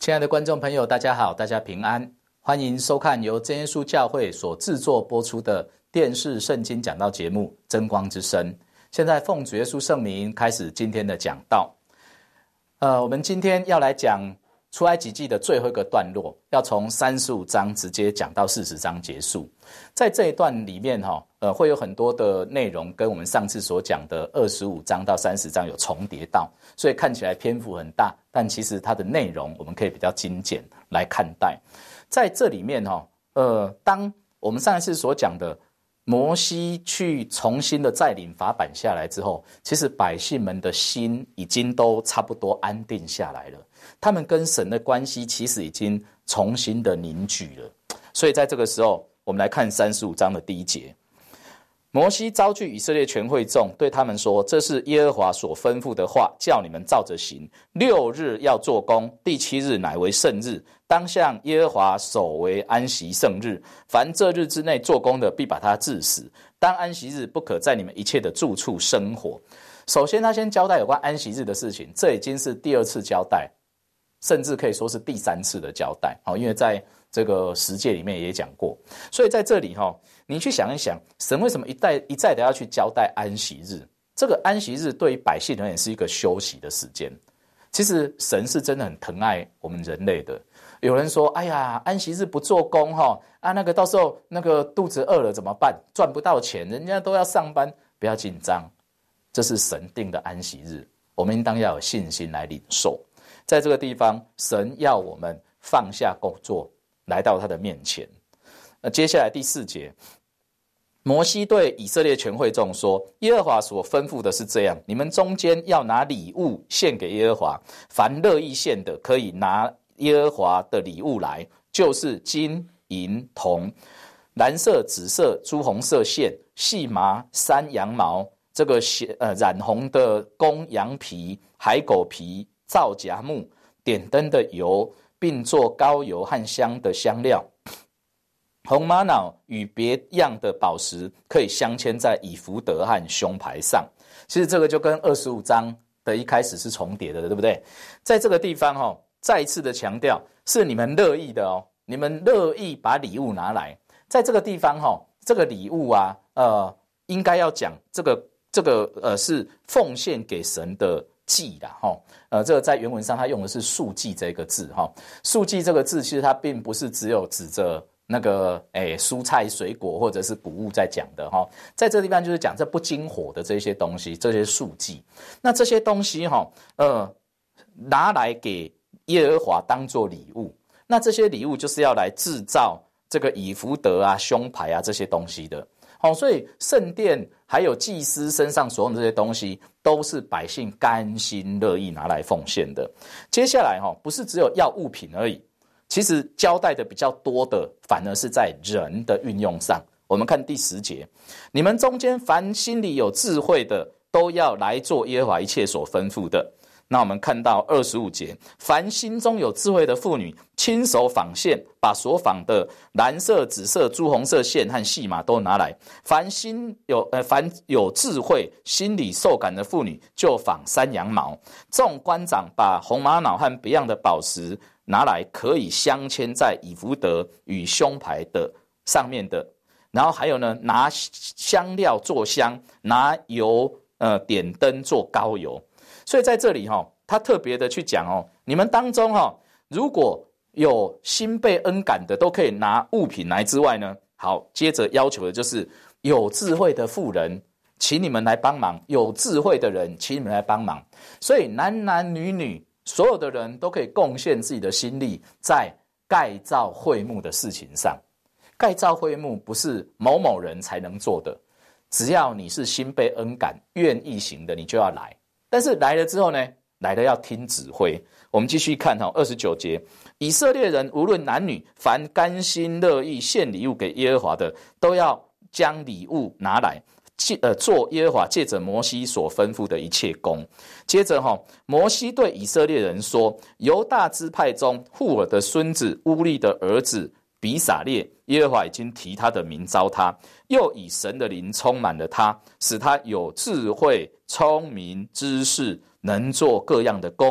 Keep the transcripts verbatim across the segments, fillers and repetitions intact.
亲爱的观众朋友，大家好，大家平安，欢迎收看由真耶稣教会所制作播出的电视圣经讲道节目《真光之声》。现在奉主耶稣圣名开始今天的讲道。呃，我们今天要来讲出埃及记的最后一个段落，要从三十五章直接讲到四十章结束。在这一段里面哈，呃，会有很多的内容跟我们上次所讲的二十五章到三十章有重叠到，所以看起来篇幅很大，但其实它的内容我们可以比较精简来看待。在这里面哈，呃，当我们上一次所讲的摩西去重新的再领法版下来之后，其实百姓们的心已经都差不多安定下来了，他们跟神的关系其实已经重新的凝聚了。所以在这个时候，我们来看三十五章的第一节。摩西召聚以色列全会众，对他们说：这是耶和华所吩咐的话，叫你们照着行。六日要做工，第七日乃为圣日，当向耶和华守为安息圣日。凡这日之内做工的，必把他治死。当安息日不可在你们一切的住处生活。首先他先交代有关安息日的事情，这已经是第二次交代，甚至可以说是第三次的交代，因为在这个十诫里面也讲过。所以在这里你去想一想，神为什么一再一再的要去交代安息日？这个安息日对于百姓而言是一个休息的时间。其实神是真的很疼爱我们人类的。有人说，哎呀，安息日不做工啊，那个到时候那个肚子饿了怎么办？赚不到钱，人家都要上班，不要紧张，这是神定的安息日，我们应当要有信心来领受。在这个地方，神要我们放下工作，来到他的面前。那接下来第四节，摩西对以色列全会众说：耶和华所吩咐的是这样，你们中间要拿礼物献给耶和华，凡乐意献的，可以拿耶和华的礼物来，就是金银铜、蓝色、紫色、朱红色线、细麻、山羊毛，这个呃染红的公羊皮、海狗皮、皂荚木、点灯的油，并做膏油和香的香料。红玛瑙与别样的宝石可以镶嵌在以弗得和胸牌上。其实这个就跟二十五章的一开始是重叠的，对不对？在这个地方、哦、再一次的强调，是你们乐意的哦，你们乐意把礼物拿来。在这个地方、哦、这个礼物啊，呃，应该要讲这个这个呃是奉献给神的祭啦，齁，呃，这个在原文上他用的是束祭这个字，齁，束祭这个字其实它并不是只有指着那个诶蔬菜水果或者是谷物在讲的齁，在这个地方就是讲这不经火的这些东西，这些束祭。那这些东西齁，呃，拿来给耶和华当作礼物，那这些礼物就是要来制造这个以弗得啊、胸牌啊这些东西的。好，所以圣殿还有祭司身上所用的这些东西，都是百姓甘心乐意拿来奉献的。接下来不是只有要物品而已，其实交代的比较多的，反而是在人的运用上。我们看第十节，你们中间凡心里有智慧的，都要来做耶和华一切所吩咐的。那我们看到二十五节，凡心中有智慧的妇女，亲手纺线，把所纺的蓝色、紫色、朱红色线和细麻都拿来。凡心有呃，凡有智慧、心里受感的妇女，就纺山羊毛。众官长把红玛瑙和别样的宝石拿来，可以镶嵌在以弗得与胸牌的上面的。然后还有呢，拿香料做香，拿油呃点灯做膏油。所以在这里、哦、他特别的去讲、哦、你们当中、哦、如果有心被恩感的，都可以拿物品来之外呢，好，接着要求的就是有智慧的妇人，请你们来帮忙，有智慧的人，请你们来帮忙。所以男男女女所有的人都可以贡献自己的心力在盖造会幕的事情上。盖造会幕不是某某人才能做的，只要你是心被恩感愿意行的，你就要来。但是来了之后呢，来了要听指挥。我们继续看二十九节，以色列人无论男女，凡甘心乐意献礼物给耶和华的，都要将礼物拿来，呃，做耶和华借着摩西所吩咐的一切工。接着、哦、摩西对以色列人说，犹大支派中户尔的孙子乌利的儿子比撒列，耶和华已经提他的名召他，又以神的灵充满了他，使他有智慧、聪明、知识，能做各样的工。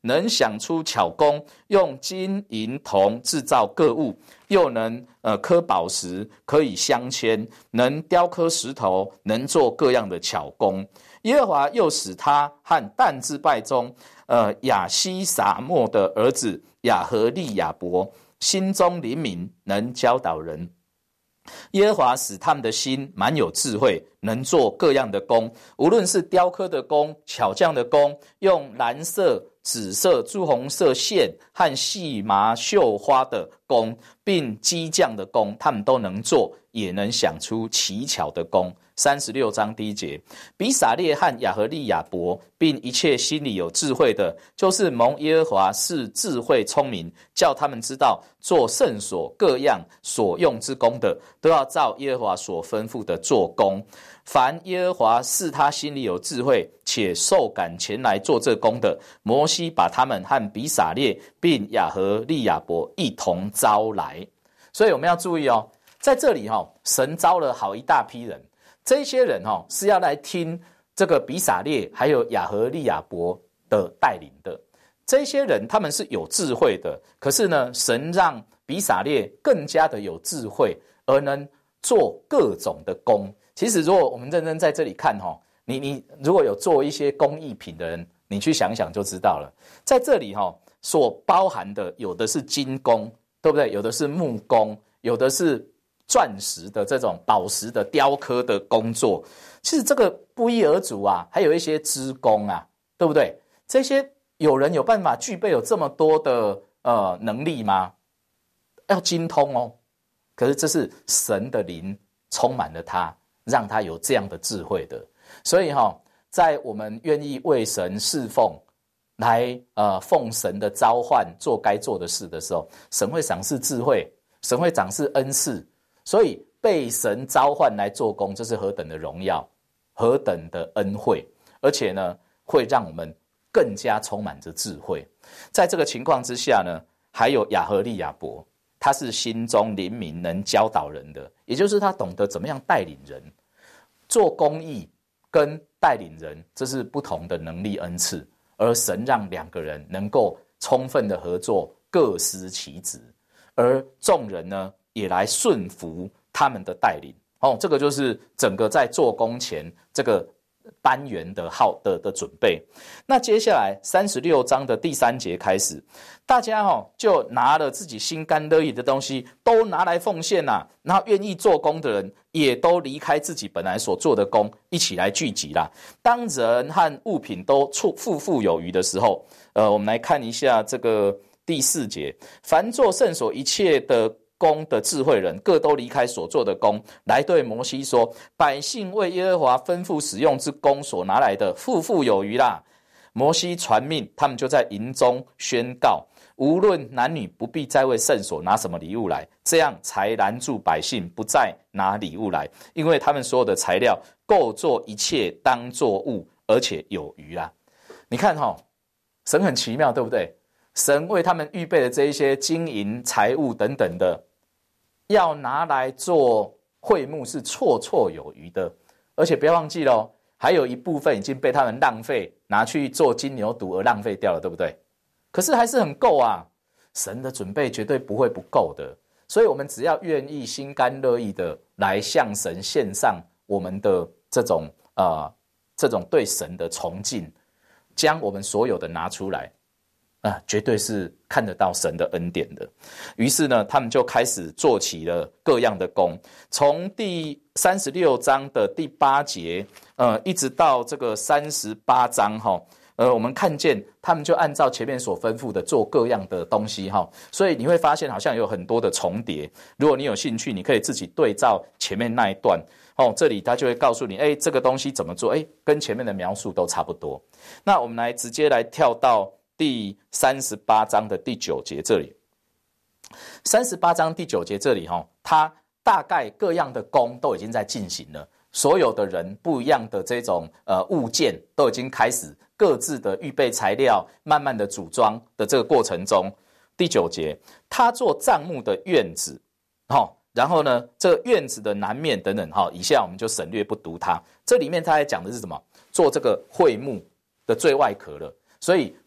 能想出巧工，用金银铜制造各物，又能呃刻宝石，可以镶嵌，能雕刻石头，能做各样的巧工。耶和华又使他和但支派中呃亚西撒莫的儿子亚和利亚伯心中灵敏，能教导人。耶和华使他们的心满有智慧，能做各样的工，无论是雕刻的工、巧匠的工，用蓝色、紫色、朱红色线和细麻绣花的工，并机匠的工，他们都能做，也能想出奇巧的工。三十六章第一节，比撒列和亚和利亚伯，并一切心里有智慧的，就是蒙耶和华是智慧聪明，叫他们知道做圣所各样所用之工的，都要照耶和华所吩咐的做工。凡耶和华是他心里有智慧，且受感前来做这工的，摩西把他们和比撒列并亚和利亚伯一同招来。所以我们要注意哦，在这里哦，神招了好一大批人。这些人哦是要来听这个比撒列还有亚和利亚伯的带领的。这些人他们是有智慧的，可是呢，神让比撒列更加的有智慧，而能做各种的工。其实如果我们认真在这里看哦，你你如果有做一些工艺品的人，你去想想就知道了。在这里哦，所包含的有的是金工，对不对？有的是木工，有的是钻石的这种宝石的雕刻的工作，其实这个不一而足啊，还有一些织工啊，对不对？这些有人有办法具备有这么多的呃能力吗？要精通哦。可是这是神的灵充满了他，让他有这样的智慧的。所以哈、哦，在我们愿意为神侍奉，来呃奉神的召唤做该做的事的时候，神会赏赐智慧，神会赏赐恩赐。所以被神召唤来做工，这是何等的荣耀，何等的恩惠，而且呢，会让我们更加充满着智慧。在这个情况之下呢，还有亚和利亚伯，他是心中灵敏，能教导人的，也就是他懂得怎么样带领人。做公义跟带领人，这是不同的能力恩赐，而神让两个人能够充分的合作，各司其职，而众人呢，也来顺服他们的带领。哦，这个就是整个在做工前这个班员的号 的, 的准备。那接下来三十六章的第三节开始，大家、哦、就拿了自己心甘乐意的东西都拿来奉献啦、啊，然后愿意做工的人也都离开自己本来所做的工，一起来聚集啦。当人和物品都富富有余的时候，呃，我们来看一下这个第四节，凡做圣所一切的工的智慧人，各都离开所做的工，来对摩西说：百姓为耶和华吩咐使用之工所拿来的，富富有余啦。摩西传命，他们就在营中宣告，无论男女，不必再为圣所拿什么礼物来，这样才拦住百姓不再拿礼物来，因为他们所有的材料够做一切当作物，而且有余啦。你看哈、哦，神很奇妙，对不对？神为他们预备的这一些金银财物等等的，要拿来做会幕是绰绰有余的。而且不要忘记了，还有一部分已经被他们浪费，拿去做金牛犊而浪费掉了，对不对？可是还是很够啊，神的准备绝对不会不够的。所以我们只要愿意心甘乐意的来向神献上我们的这种呃这种对神的崇敬，将我们所有的拿出来啊，绝对是看得到神的恩典的。于是呢，他们就开始做起了各样的工。从第三十六章的第八节，呃，一直到这个三十八章哈，呃，我们看见他们就按照前面所吩咐的做各样的东西哈。所以你会发现好像有很多的重叠。如果你有兴趣，你可以自己对照前面那一段哦，这里他就会告诉你，哎，这个东西怎么做？哎，跟前面的描述都差不多。那我们来直接来跳到第三十八章的第九节这里，三十八章第九节这里哈，它大概各样的工都已经在进行了，所有的人不一样的这种呃物件都已经开始各自的预备材料，慢慢的组装的这个过程中，第九节，他做帐幕的院子，哈，然后呢，这个院子的南面等等哈，以下我们就省略不读它。这里面他还讲的是什么？做这个会幕的最外壳了。所以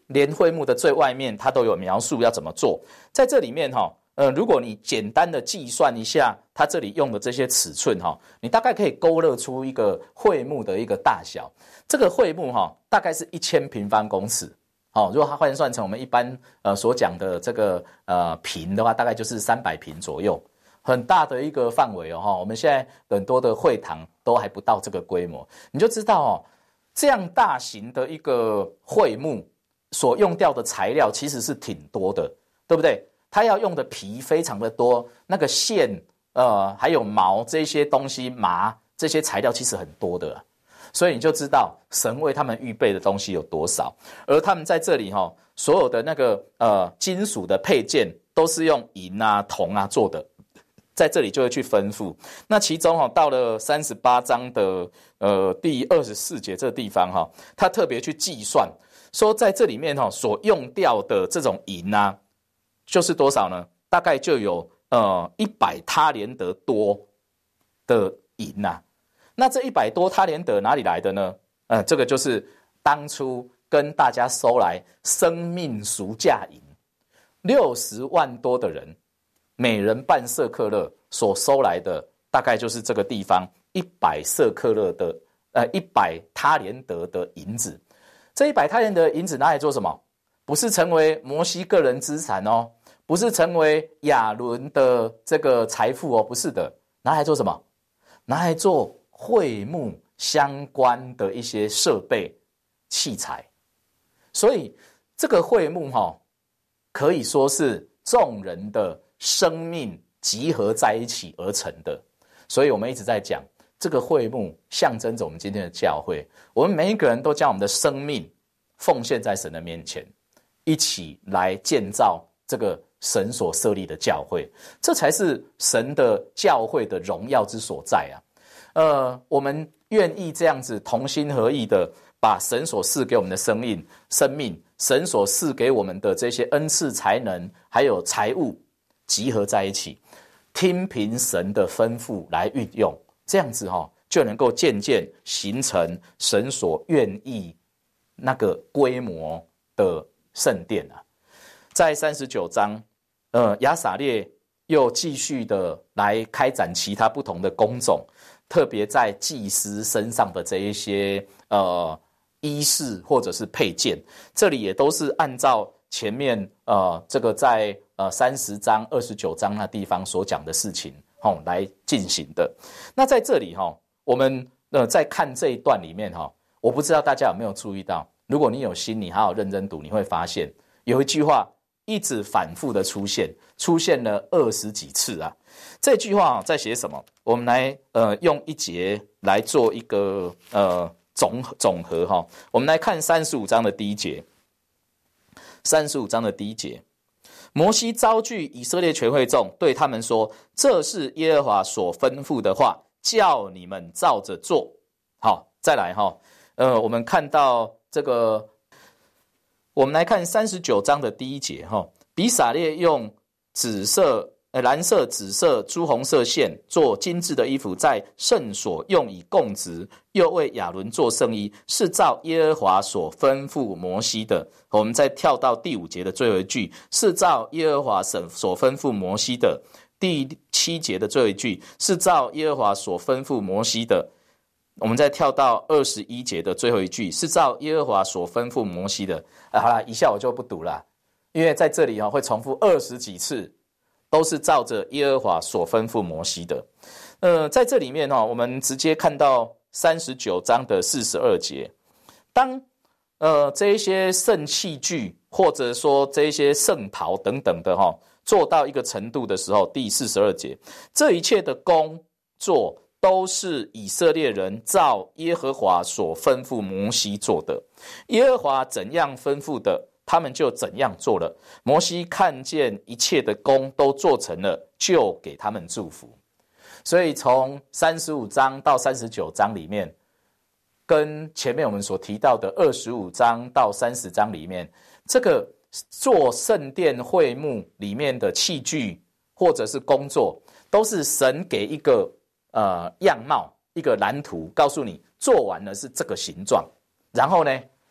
连会幕的最外面，它都有描述要怎么做。在这里面哈、哦。呃，如果你简单的计算一下，它这里用的这些尺寸哈，你大概可以勾勒出一个会幕的一个大小。这个会幕哈，大概是一千平方公尺。好，如果它换算成我们一般呃所讲的这个呃坪的话，大概就是三百坪左右，很大的一个范围哦。我们现在很多的会堂都还不到这个规模，你就知道哦，这样大型的一个会幕所用掉的材料其实是挺多的，对不对？它要用的皮非常的多，那个线呃还有毛这些东西麻这些材料其实很多的、啊，所以你就知道神为他们预备的东西有多少。而他们在这里哈、哦，所有的那个呃金属的配件都是用银啊铜啊做的，在这里就会去吩咐。那其中哈、哦、到了三十八章的呃第二十四节这个地方哈、哦，他特别去计算说在这里面哈、哦、所用掉的这种银啊。就是多少呢？大概就有呃一百他连德多的银呐、啊。那这一百多他连德哪里来的呢？呃，这个就是当初跟大家收来生命赎价银，六十万多的人，每人半舍客勒所收来的，大概就是这个地方一百舍客勒的呃一百他连德的银子。这一百他连德的银子拿来做什么？不是成为摩西个人资产哦，不是成为亚伦的这个财富哦，不是的，拿来做什么？拿来做会幕相关的一些设备器材。所以这个会幕哈、哦，可以说是众人的生命集合在一起而成的。所以我们一直在讲，这个会幕象征着我们今天的教会，我们每一个人都将我们的生命奉献在神的面前。一起来建造这个神所设立的教会，这才是神的教会的荣耀之所在啊！呃，我们愿意这样子同心合意的把神所赐给我们的生命、生命，神所赐给我们的这些恩赐、才能，还有财物，集合在一起，听凭神的吩咐来运用，这样子哈、哦，就能够渐渐形成神所愿意那个规模的圣殿啊。在三十九章，呃，亚撒列又继续的来开展其他不同的工种，特别在祭司身上的这一些呃衣饰或者是配件，这里也都是按照前面呃这个在呃三十章、二十九章那地方所讲的事情吼、哦、来进行的。那在这里哈、哦，我们呃在看这一段里面哈、哦，我不知道大家有没有注意到。如果你有心，你好好认真读，你会发现有一句话一直反复的出现，出现了二十几次啊。这句话在写什么？我们来呃用一节来做一个呃总总和哈。我们来看三十五章的第一节。三十五章的第一节，摩西招聚以色列全会众，对他们说：“这是耶和华所吩咐的话，叫你们照着做。”好，再来哈。呃，我们看到这个，我们来看三十九章的第一节哈。比撒列用紫色、呃蓝色、紫色、朱红色线做精致的衣服，在圣所用以供职，又为亚伦做圣衣，是照耶和华所吩咐摩西的。我们再跳到第五节的最后一句，是照耶和华所吩咐摩西的。第七节的最后一句，是照耶和华所吩咐摩西的。我们再跳到二十一节的最后一句，是照耶和华所吩咐摩西的。啊，好啦，以下我就不读了，因为在这里哦会重复二十几次，都是照着耶和华所吩咐摩西的。呃，在这里面哦，我们直接看到三十九章的四十二节，当呃这一些圣器具或者说这一些圣袍等等的哈、哦，做到一个程度的时候，第四十二节，这一切的工作都是以色列人照耶和华所吩咐摩西做的，耶和华怎样吩咐的，他们就怎样做了。摩西看见一切的工都做成了，就给他们祝福。所以从三十五章到三十九章里面，跟前面我们所提到的二十五章到三十章里面，这个做圣殿会幕里面的器具或者是工作，都是神给一个呃样貌，一个蓝图，告诉你做完了是这个形状，然后呢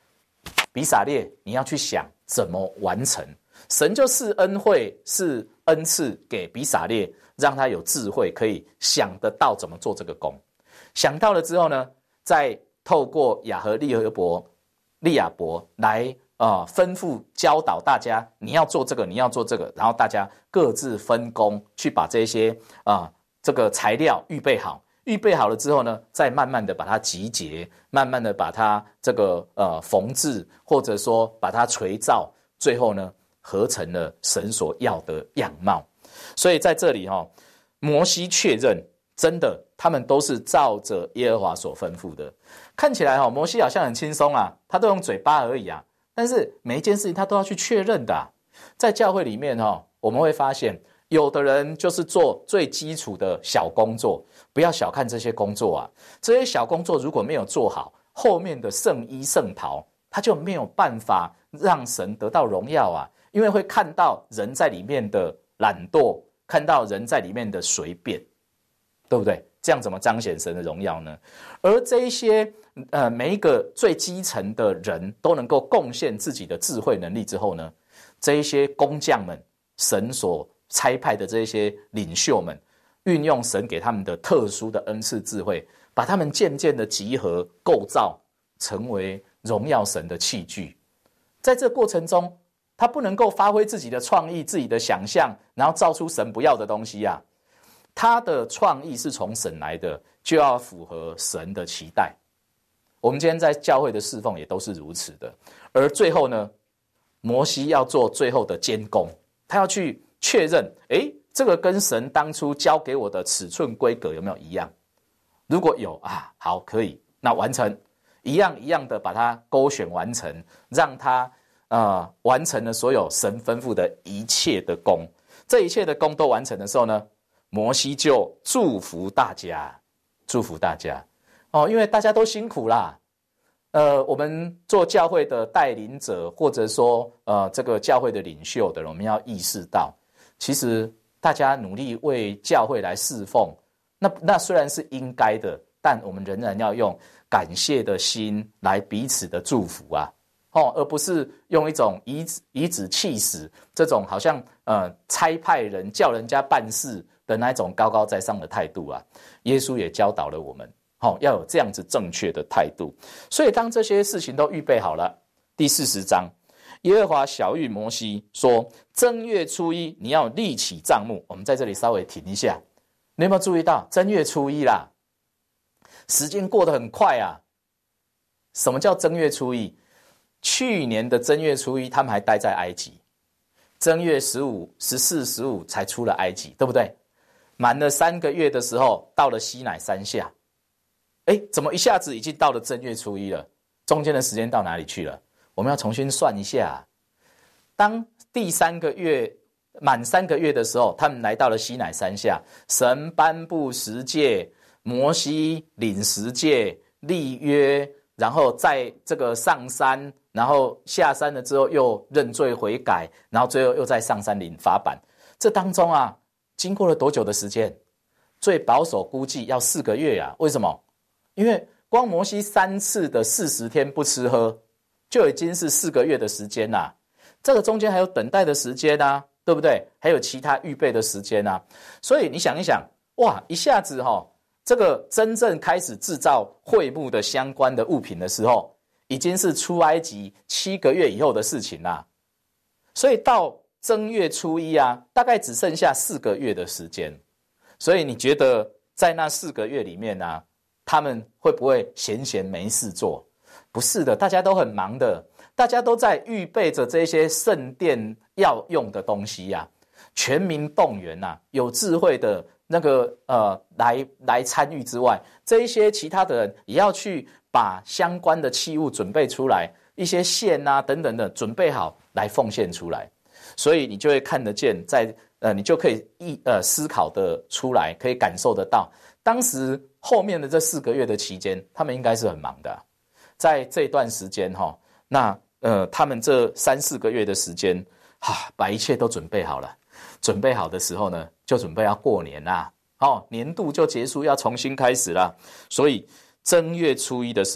比撒列，你要去想怎么完成。神就赐恩惠，是恩赐给比撒列，让他有智慧，可以想得到怎么做这个工。想到了之后呢，再透过亚和利和伯、利亚伯来呃吩咐教导大家，你要做这个，你要做这个，然后大家各自分工去把这些啊、呃、这个材料预备好。预备好了之后呢，再慢慢的把它集结，慢慢的把它这个呃缝制，或者说把它锤造，最后呢合成了神所要的样貌。所以在这里哈、哦，摩西确认，真的他们都是照着耶和华所吩咐的。看起来哈、哦，摩西好像很轻松啊，他都用嘴巴而已啊，但是每一件事情他都要去确认的、啊。在教会里面哈、哦，我们会发现，有的人就是做最基础的小工作，不要小看这些工作啊。这些小工作如果没有做好，后面的圣衣圣袍，他就没有办法让神得到荣耀啊。因为会看到人在里面的懒惰，看到人在里面的随便，对不对？这样怎么彰显神的荣耀呢？而这一些呃每一个最基层的人都能够贡献自己的智慧能力之后呢，这一些工匠们，神所差派的这一些领袖们，运用神给他们的特殊的恩赐智慧，把他们渐渐的集合构造，成为荣耀神的器具。在这过程中，他不能够发挥自己的创意、自己的想象，然后造出神不要的东西啊。他的创意是从神来的，就要符合神的期待。我们今天在教会的侍奉也都是如此的。而最后呢，摩西要做最后的监工，他要去确认，诶，这个跟神当初交给我的尺寸规格有没有一样？如果有啊，好，可以，那完成，一样一样的把它勾选完成，让他呃完成了所有神吩咐的一切的工。这一切的工都完成的时候呢，摩西就祝福大家，祝福大家哦，因为大家都辛苦啦。呃，我们做教会的带领者，或者说呃这个教会的领袖的人，我们要意识到，其实大家努力为教会来侍奉，那那虽然是应该的，但我们仍然要用感谢的心来彼此的祝福啊，哦，而不是用一种颐指颐指气使这种好像呃差派人叫人家办事的那种高高在上的态度啊。耶稣也教导了我们，哦，要有这样子正确的态度。所以当这些事情都预备好了，第四十章，耶和华晓谕摩西说，正月初一你要立起帐幕。我们在这里稍微停一下，你有没有注意到正月初一啦？时间过得很快啊。什么叫正月初一？去年的正月初一他们还待在埃及，正月十五、十四、十五才出了埃及，对不对？满了三个月的时候，到了西乃山下。哎，怎么一下子已经到了正月初一了？中间的时间到哪里去了？我们要重新算一下。当第三个月满三个月的时候，他们来到了西乃山下，神颁布十诫，摩西领十诫，立约，然后在这个上山，然后下山了之后又认罪悔改，然后最后又在上山领法版。这当中啊，经过了多久的时间？最保守估计要四个月啊。为什么？因为光摩西三次的四十天不吃喝，就已经是四个月的时间啦、啊。这个中间还有等待的时间啊，对不对？还有其他预备的时间啊。所以你想一想，哇，一下子哈、哦，这个真正开始制造会幕的相关的物品的时候，已经是出埃及七个月以后的事情啦。所以到正月初一啊，大概只剩下四个月的时间。所以你觉得在那四个月里面啊，他们会不会闲闲没事做？不是的，大家都很忙的，大家都在预备着这些圣殿要用的东西呀、啊，全民动员呐、啊，有智慧的那个呃来来参与之外，这一些其他的人也要去把相关的器物准备出来，一些线啊等等的准备好来奉献出来，所以你就会看得见，在呃你就可以一呃思考的出来，可以感受得到。当时后面的这四个月的期间，他们应该是很忙的、啊。在这段时间哈、哦，那呃，他们这三四个月的时间，哈、啊，把一切都准备好了。准备好的时候呢，就准备要过年啦。哦，年度就结束，要重新开始啦。所以正月初一的时候，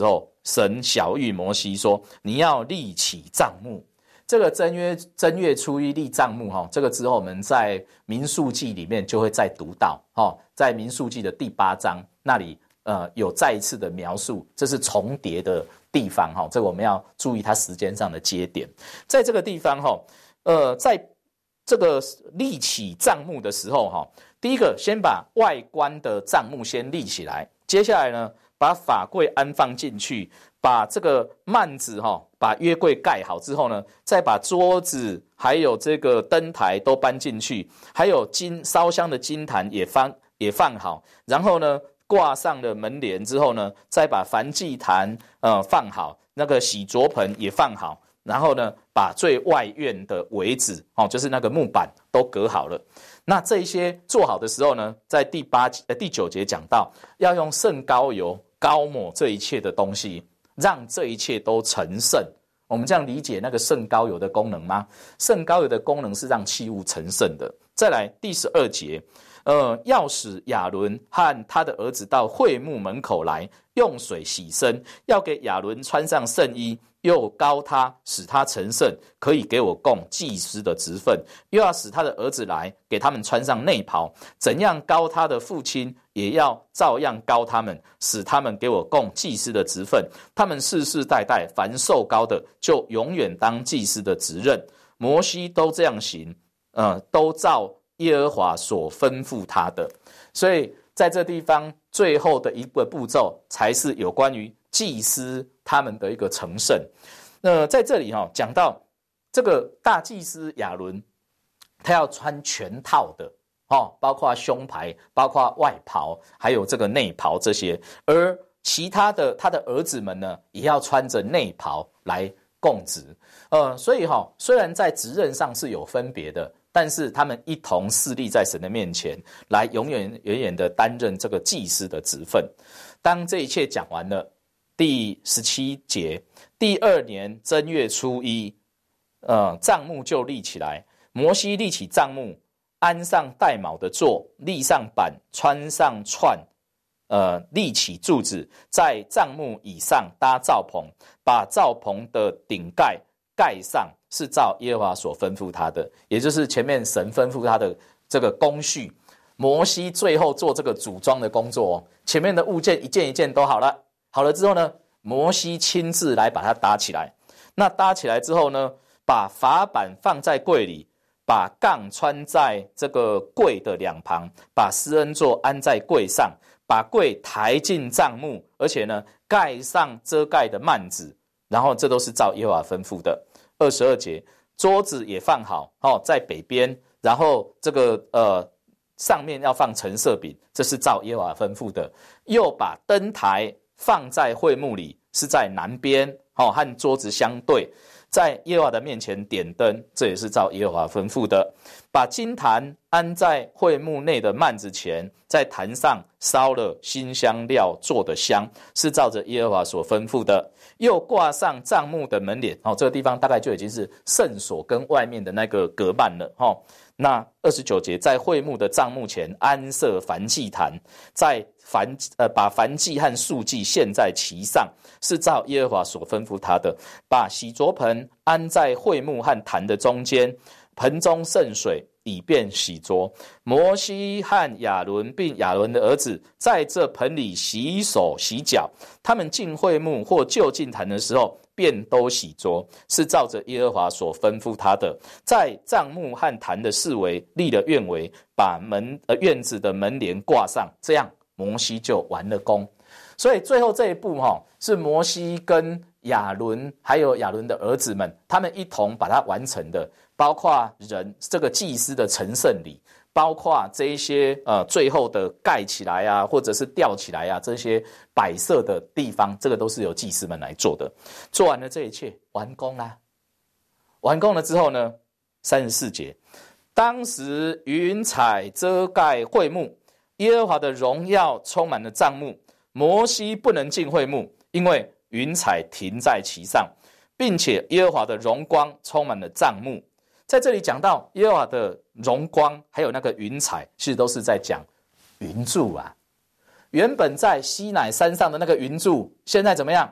神晓谕摩西说，你要立起帐幕。这个正月正月初一立帐幕，这个之后我们在民数记里面就会再读到，在民数记的第八章那里呃有再一次的描述，这是重叠的地方，这个我们要注意它时间上的接点。在这个地方呃在这个立起帐幕的时候，第一个先把外观的帐幕先立起来，接下来呢把法柜安放进去，把这个幔子把约柜盖好之后呢，再把桌子还有这个灯台都搬进去，还有金烧香的金坛也放也放好，然后呢挂上了门帘之后呢，再把燔祭坛呃放好，那个洗濯盆也放好，然后呢把最外院的围子哦，就是那个木板都隔好了。那这些做好的时候呢，在第八呃第九节讲到，要用圣膏油膏抹这一切的东西，让这一切都成圣。我们这样理解那个圣膏油的功能吗？圣膏油的功能是让器物成圣的。再来第十二节，呃，要使亚伦和他的儿子到会幕门口来，用水洗身，要给亚伦穿上圣衣，又膏他，使他成圣，可以给我供祭司的职分，又要使他的儿子来，给他们穿上内袍，怎样膏他的父亲，也要照样膏他们，使他们给我供祭司的职分。他们世世代代凡受膏的，就永远当祭司的职任。摩西都这样行，呃，都照耶和华所吩咐他的。所以在这地方最后的一个步骤，才是有关于祭司他们的一个成圣。那在这里哈，讲到这个大祭司亚伦，他要穿全套的哦，包括胸牌，包括外袍，还有这个内袍这些。而其他的他的儿子们呢，也要穿着内袍来供职。呃，所以哈，虽然在职任上是有分别的，但是他们一同侍立在神的面前，来永远远远的担任这个祭司的职分。当这一切讲完了，第十七节，第二年正月初一，呃，帐幕就立起来。摩西立起帐幕，安上带卯的座，立上板，穿上串，呃，立起柱子，在帐幕以上搭罩棚，把罩棚的顶盖盖上，是照耶和华所吩咐他的，也就是前面神吩咐他的这个工序。摩西最后做这个组装的工作，前面的物件一件一件都好了，好了之后呢，摩西亲自来把它搭起来。那搭起来之后呢，把法版放在柜里，把杠穿在这个柜的两旁，把施恩座安在柜上，把柜抬进帐幕，而且呢盖上遮盖的幔子，然后这都是照耶和华吩咐的。二十二节，桌子也放好，哦，在北边，然后这个呃上面要放陈设饼，这是照耶和华吩咐的。又把灯台放在会幕里，是在南边，哦，和桌子相对，在耶和华的面前点灯，这也是照耶和华吩咐的。把金坛安在会幕内的幔子前，在坛上烧了馨香料做的香，是照着耶和华所吩咐的。又挂上帐幕的门帘，哦，这个地方大概就已经是圣所跟外面的那个隔幔了，哦。那二十九节，在会幕的帐幕前安设燔祭坛，在燔呃把燔祭和素祭献在其上，是照耶和华所吩咐他的。把洗濯盆安在会幕和坛的中间，盆中盛水，以便洗濯。摩西和亚伦并亚伦的儿子在这盆里洗手洗脚，他们进会幕或就近坛的时候，便都洗濯，是照着耶和华所吩咐他的。在帐幕和坛的四围立了院围，把门呃院子的门帘挂上，这样摩西就完了工。所以最后这一步哈，是摩西跟亚伦还有亚伦的儿子们，他们一同把它完成的，包括人这个祭司的成圣礼，包括这一些呃最后的盖起来啊，或者是吊起来啊，这些摆设的地方，这个都是由祭司们来做的。做完了这一切，完工啦。完工了之后呢，三十四节，当时云彩遮盖会幕，耶和华的荣耀充满了帐幕，摩西不能进会幕，因为云彩停在其上，并且耶和华的荣光充满了帐幕。在这里讲到耶和华的荣光还有那个云彩，其实都是在讲云柱啊。原本在西乃山上的那个云柱，现在怎么样？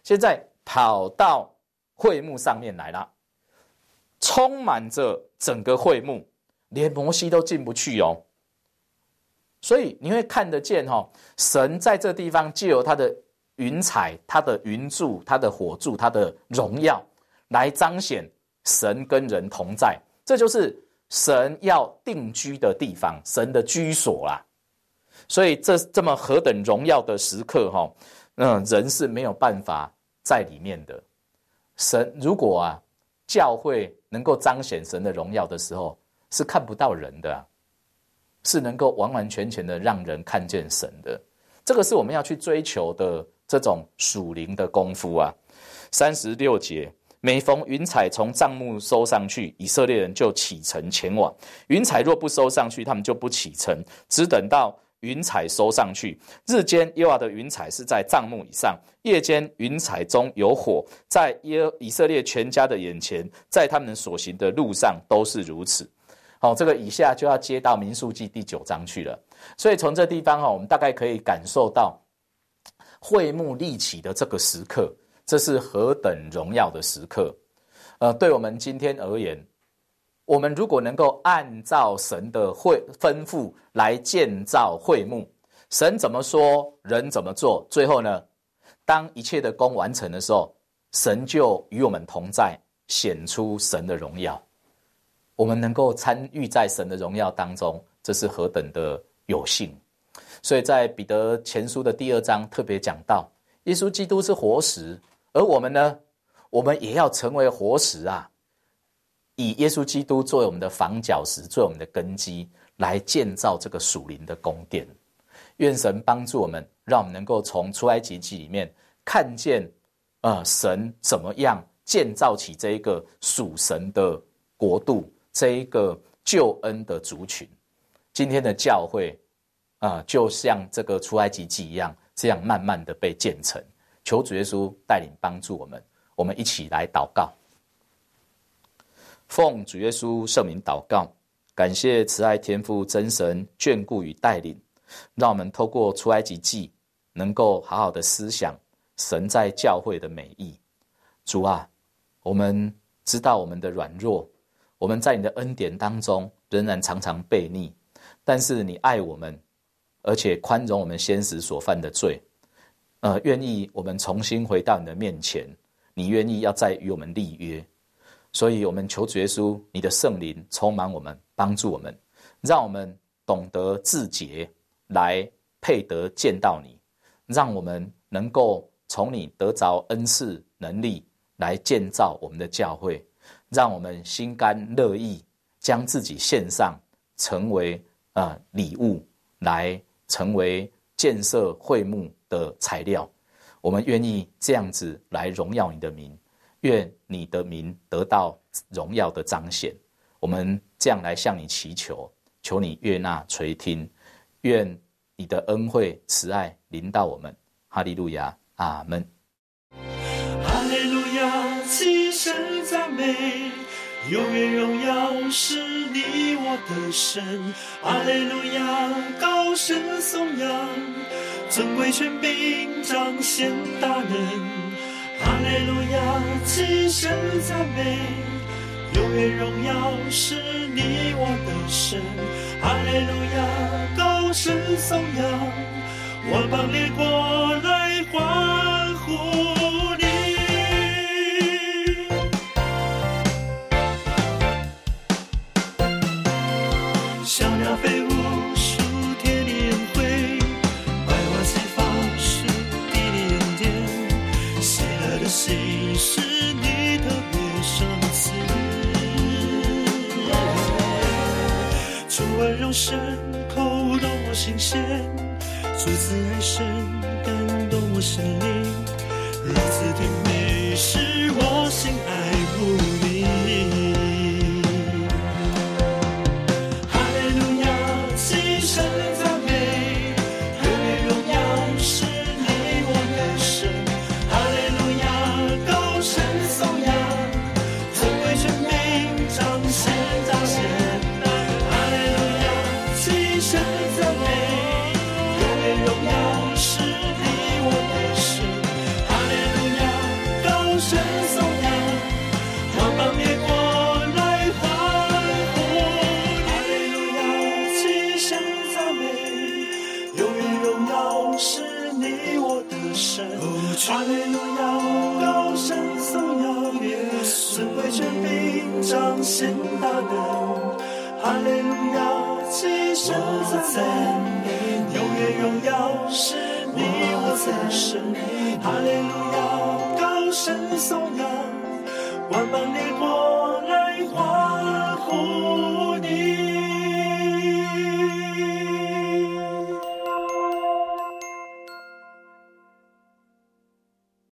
现在跑到会幕上面来了，充满着整个会幕，连摩西都进不去哦。所以你会看得见哦，神在这地方藉由他的云彩、他的云柱、他的火柱、他的荣耀，来彰显神跟人同在。这就是神要定居的地方，神的居所啦。所以这这么何等荣耀的时刻哈，嗯，人是没有办法在里面的。神如果啊，教会能够彰显神的荣耀的时候，是看不到人的啊，是能够完完全全的让人看见神的。这个是我们要去追求的这种属灵的功夫啊。三十六节，每逢云彩从帐幕收上去，以色列人就启程前往。云彩若不收上去，他们就不启程，只等到云彩收上去。日间耶和华的云彩是在帐幕以上，夜间云彩中有火，在耶以色列全家的眼前，在他们所行的路上都是如此。好，这个以下就要接到民数记第九章去了。所以从这地方我们大概可以感受到会幕立起的这个时刻，这是何等荣耀的时刻。呃，对我们今天而言，我们如果能够按照神的会吩咐来建造会幕，神怎么说，人怎么做，最后呢，当一切的工完成的时候，神就与我们同在，显出神的荣耀。我们能够参与在神的荣耀当中，这是何等的有幸。所以在彼得前书的第二章特别讲到，耶稣基督是活石，而我们呢，我们也要成为活石啊，以耶稣基督作为我们的房角石，作为我们的根基，来建造这个属灵的宫殿。愿神帮助我们，让我们能够从出埃及记里面看见呃，神怎么样建造起这一个属神的国度，这一个救恩的族群。今天的教会啊、呃，就像这个出埃及记一样，这样慢慢的被建成。求主耶稣带领帮助我们，我们一起来祷告。奉主耶稣圣名祷告，感谢慈爱天父真神眷顾与带领，让我们透过出埃及记能够好好的思想神在教会的美意。主啊，我们知道我们的软弱，我们在你的恩典当中仍然常常悖逆，但是你爱我们，而且宽容我们先时所犯的罪，呃，愿意我们重新回到你的面前，你愿意要再与我们立约。所以我们求主耶稣，你的圣灵充满我们，帮助我们，让我们懂得自洁，来配得见到你，让我们能够从你得着恩赐能力，来建造我们的教会，让我们心甘乐意将自己献上，成为呃礼物，来成为建设会幕的材料。我们愿意这样子来荣耀你的名，愿你的名得到荣耀的彰显。我们这样来向你祈求，求你悦纳垂听，愿你的恩惠慈爱临到我们。哈利路亚，阿们。 哈利路亚，齐声赞美，永远荣耀是你我的神。哈利路亚，高声颂扬，尊贵权柄彰显大能。哈利路亚，齐声赞美，永远荣耀是你我的神。哈利路亚，高声颂扬，万邦列国来欢呼你。小鸟飞舞，数天的宴会，百花齐放，是地的恩典。喜乐的心是你特别赏赐，主温柔深口动我心弦，主慈爱深感动我心灵，如此甜美使我心爱慕你。哈利路亚，齐声赞美，永远荣耀是你我的神。哈利路亚，高声颂扬，尊贵权柄彰显彰显。哈利路亚，齐声赞美，荣耀是你我的神。哈利路亚， 神。哈利路亚，高声颂扬，尊贵权柄彰显大能。哈利路亚，齐声赞美，永远荣耀是你我的神。哈利路亚，高声颂扬，万邦